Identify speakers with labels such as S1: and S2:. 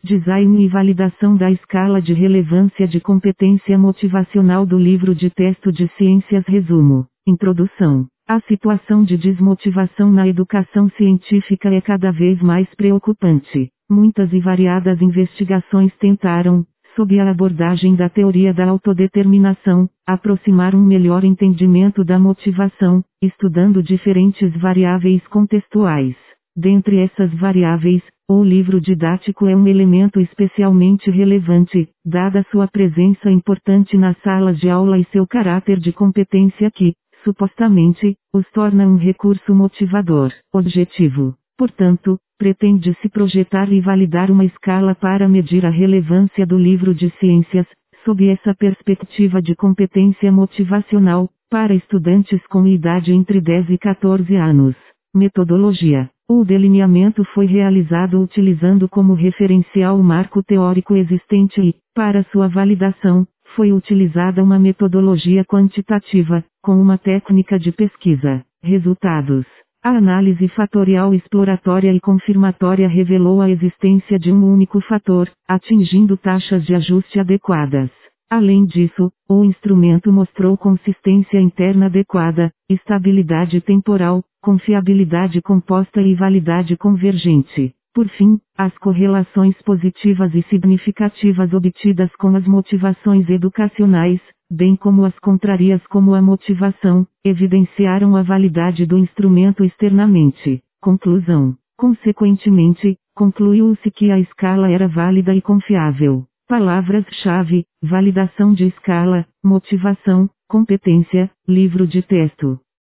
S1: Design e validação da escala de relevância de competência motivacional do livro de texto de ciências. Resumo. Introdução. A situação de desmotivação na educação científica é cada vez mais preocupante. Muitas e variadas investigações tentaram, sob a abordagem da teoria da autodeterminação, aproximar um melhor entendimento da motivação, estudando diferentes variáveis contextuais. Dentre essas variáveis, o livro didático é um elemento especialmente relevante, dada sua presença importante nas salas de aula e seu caráter de competência que, supostamente, os torna um recurso motivador. Objetivo. Portanto, pretende-se projetar e validar uma escala para medir a relevância do livro de ciências, sob essa perspectiva de competência motivacional, para estudantes com idade entre 10 e 14 anos. Metodologia. O delineamento foi realizado utilizando como referencial o marco teórico existente e, para sua validação, foi utilizada uma metodologia quantitativa, com uma técnica de pesquisa. Resultados. A análise fatorial exploratória e confirmatória revelou a existência de um único fator, atingindo taxas de ajuste adequadas. Além disso, o instrumento mostrou consistência interna adequada, estabilidade temporal, confiabilidade composta e validade convergente. Por fim, as correlações positivas e significativas obtidas com as motivações educacionais, bem como as contrarias como a motivação, evidenciaram a validade do instrumento externamente. Conclusão. Consequentemente, concluiu-se que a escala era válida e confiável. Palavras-chave: validação de escala, motivação, competência, livro de texto.